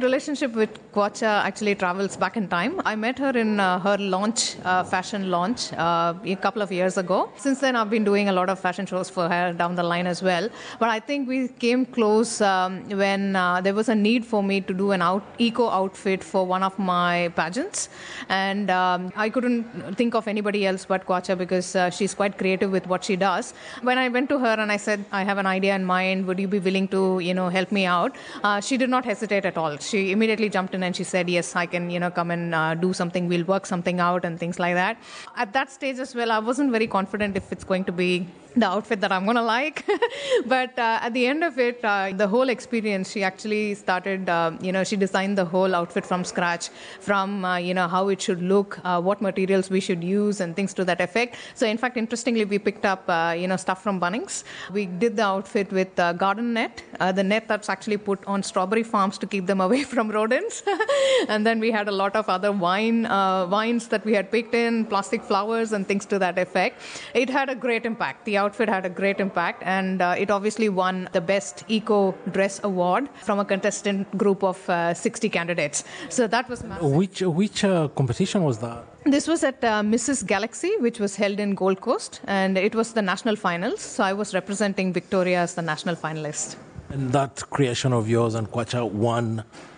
relationship with Kwacha actually travels back in time. I met her in her launch, fashion launch, a couple of years ago. Since then, I've been doing a lot of fashion shows for her down the line as well. But I think we came close when there was a need for me to do an eco outfit for one of my pageants. And I couldn't think of anybody else but Kwacha because she's quite creative with what she does. When I went to her and I said, I have an idea in mind, would you be willing to, help me out? She did not hesitate at all. She immediately jumped in and she said, yes, I can, come and do something. We'll work something out and things like that. At that stage as well, I wasn't very confident if it's going to be the outfit that I'm going to like. But at the end of it, the whole experience, she actually started, she designed the whole outfit from scratch, from, how it should look, what materials we should use and things to that effect. So in fact, interestingly, we picked up, stuff from Bunnings. We did the outfit with garden net, the net that's actually put on strawberry farms to keep them away from rodents. And then we had a lot of other vines that we had picked in, plastic flowers and things to that effect. It had a great impact. The outfit had a great impact, and it obviously won the Best Eco Dress Award from a contestant group of 60 candidates. So that was massive. Which competition was that? This was at Mrs. Galaxy, which was held in Gold Coast, and it was the national finals. So I was representing Victoria as the national finalist. And that creation of yours and Kwacha won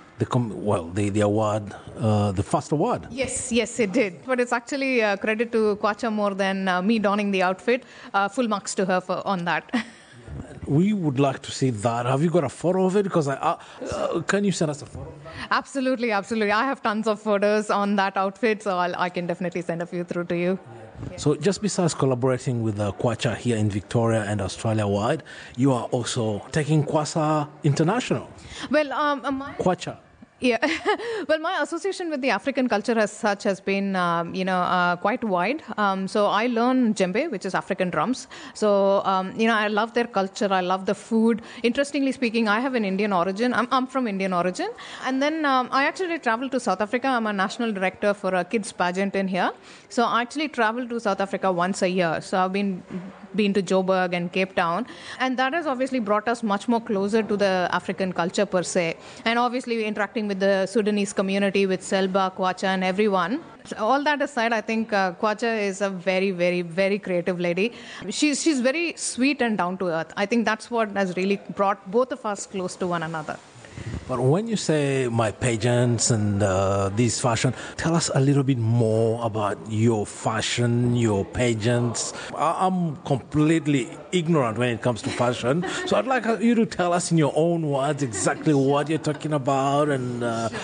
the award, the first award. Yes, it did. But it's actually credit to Kwacha more than me donning the outfit. Full marks to her on that. We would like to see that. Have you got a photo of it? Because can you send us a photo? Absolutely. I have tons of photos on that outfit, so I can definitely send a few through to you. Yeah. So just besides collaborating with Kwacha here in Victoria and Australia-wide, you are also taking Kwacha international. Well, Kwacha. Yeah. Well, my association with the African culture as such has been, quite wide. So I learn djembe, which is African drums. So, I love their culture. I love the food. Interestingly speaking, I have an Indian origin. I'm from Indian origin. And then I actually traveled to South Africa. I'm a national director for a kids pageant in here. So I actually travel to South Africa once a year. So I've been to Joburg and Cape Town. And that has obviously brought us much more closer to the African culture per se. And obviously interacting with the Sudanese community, with Selba, Kwacha and everyone. So all that aside, I think Kwacha is a very, very, very creative lady. She's very sweet and down to earth. I think that's what has really brought both of us close to one another. But when you say my pageants and this fashion, tell us a little bit more about your fashion, your pageants. I'm completely ignorant when it comes to fashion. So I'd like you to tell us in your own words exactly what you're talking about and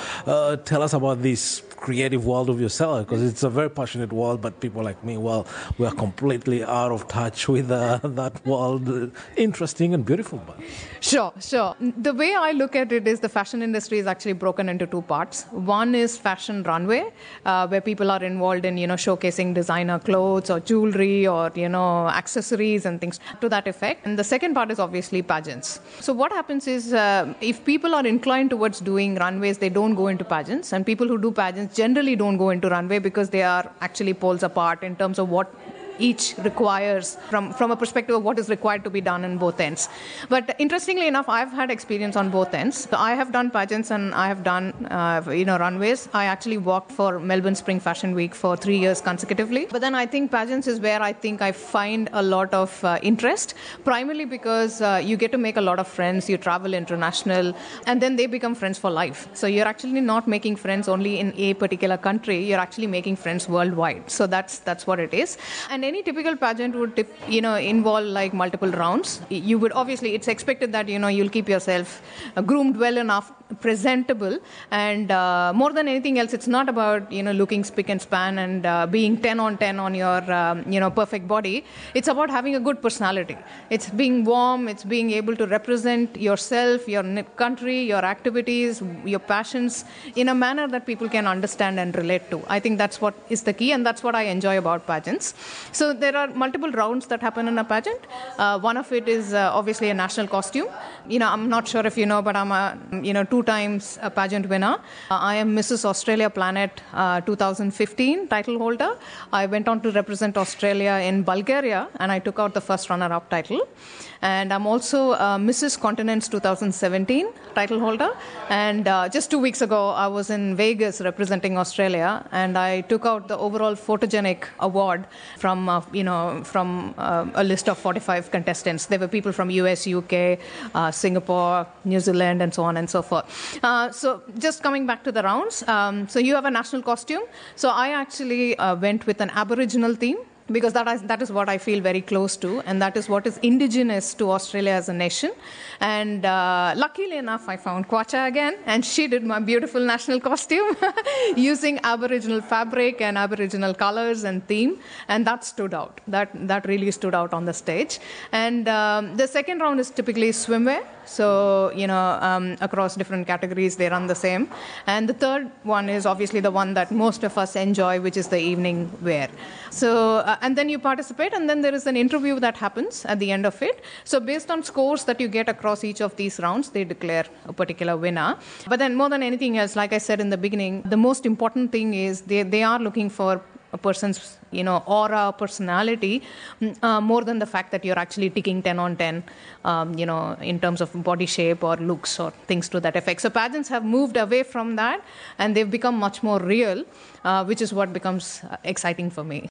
tell us about this creative world of yourself, because it's a very passionate world, but people like me, we are completely out of touch with that world. Interesting and beautiful. But. Sure. The way I look at it is the fashion industry is actually broken into two parts. One is fashion runway, where people are involved in, showcasing designer clothes or jewelry or, accessories and things to that effect. And the second part is obviously pageants. So what happens is if people are inclined towards doing runways, they don't go into pageants. And people who do pageants generally don't go into runway because they are actually poles apart in terms of what each requires from a perspective of what is required to be done on both ends. But interestingly enough, I've had experience on both ends. So I have done pageants and I have done, runways. I actually walked for Melbourne Spring Fashion Week for 3 years consecutively. But then I think pageants is where I think I find a lot of interest, primarily because you get to make a lot of friends, you travel international, and then they become friends for life. So you're actually not making friends only in a particular country, you're actually making friends worldwide. So that's what it is. And any typical pageant would, involve like multiple rounds. You would obviously, it's expected that, you'll keep yourself groomed well enough, presentable, and more than anything else, it's not about, looking spick and span and being 10 on 10 on your, perfect body. It's about having a good personality. It's being warm, it's being able to represent yourself, your country, your activities, your passions in a manner that people can understand and relate to. I think that's what is the key, and that's what I enjoy about pageants. So there are multiple rounds that happen in a pageant. One of it is obviously a national costume. I'm not sure if you know, but I'm a 2 times a pageant winner. I am Mrs. Australia Planet 2015 title holder. I went on to represent Australia in Bulgaria, and I took out the first runner-up title. And I'm also Mrs. Continents 2017 title holder. And just 2 weeks ago, I was in Vegas representing Australia, and I took out the overall photogenic award from a list of 45 contestants. There were people from US, UK, Singapore, New Zealand, and so on and so forth. So just coming back to the rounds, so you have a national costume. So I actually went with an Aboriginal theme, because that is what I feel very close to, and that is what is indigenous to Australia as a nation. And luckily enough, I found Kwacha again, and she did my beautiful national costume using Aboriginal fabric and Aboriginal colors and theme, and that stood out. That really stood out on the stage. And the second round is typically swimwear. So, across different categories, they run the same. And the third one is obviously the one that most of us enjoy, which is the evening wear. So, and then you participate, and then there is an interview that happens at the end of it. So based on scores that you get across each of these rounds, they declare a particular winner. But then more than anything else, like I said in the beginning, the most important thing is they are looking for a person's aura, personality, more than the fact that you're actually ticking 10 on 10, in terms of body shape or looks or things to that effect. So pageants have moved away from that, and they've become much more real, which is what becomes exciting for me.